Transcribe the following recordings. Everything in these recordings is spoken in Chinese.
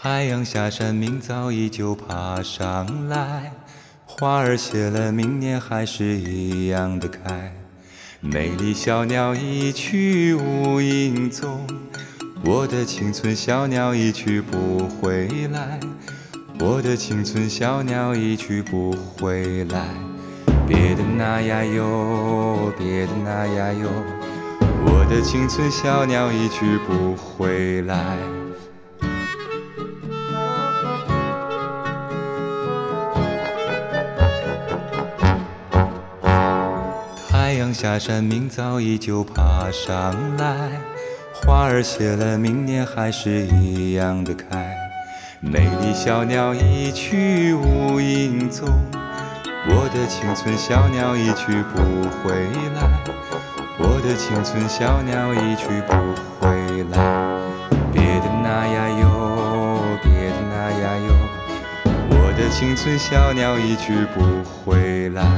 太阳下山，明早依旧爬上来，花儿谢了，明年还是一样的开。美丽小鸟一去无影踪，我的青春小鸟一去不回来，我的青春小鸟一去不回来。别的那呀哟，别的那呀哟，我的青春小鸟一去不回来。太阳下山，明早依旧爬上来，花儿谢了，明年还是一样的开。美丽小鸟一去无影踪，我的青春小鸟一去不回来，我的青春小鸟一去不回来。别的那呀哟，别的那呀哟，我的青春小鸟一去不回来。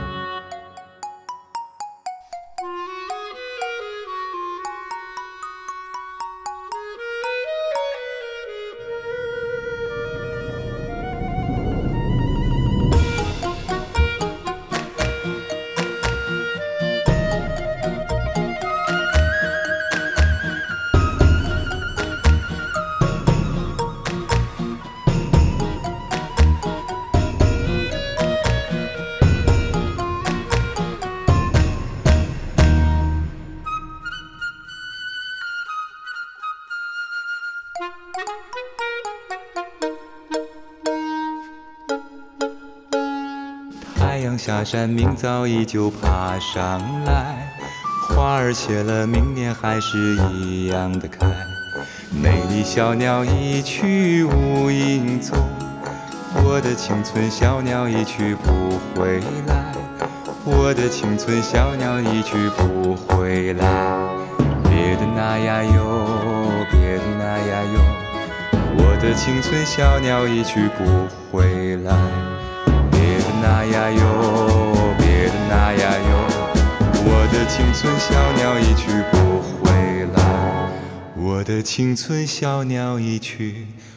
太阳下山，明早依旧爬上来，花儿谢了，明年还是一样的开。美丽小鸟一去无影踪，我的青春小鸟一去不回来，我的青春小鸟一去不回来。别的那呀哟，别的那呀哟，我的青春小鸟一去不回来。别的那呀哟，别的那呀哟，我的青春小鸟一去不回来，我的青春小鸟一去